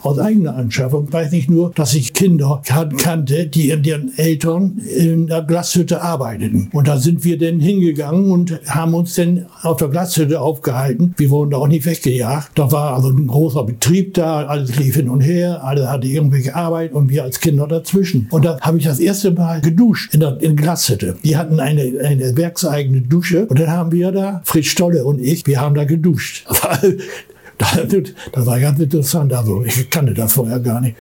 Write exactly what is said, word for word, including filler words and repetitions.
aus eigener Anschaffung weiß ich nur, dass ich Kinder kan- kannte, die in ihren Eltern in der Glashütte arbeiteten. Und da sind wir dann hingegangen und haben uns dann auf der Glashütte aufgehalten. Wir wurden da auch nicht weggejagt. Da war also ein großer Betrieb da, alles lief hin und her, alle hatte irgendwelche Arbeit und wir als Kinder dazwischen. Und da habe ich das erste Mal geduscht in der, in der Glashütte. Die hatten eine, eine werkseigene Dusche und dann haben wir da, Fritz Stolle und ich, wir haben da geduscht. Das war ganz interessant, also ich kannte das vorher gar nicht.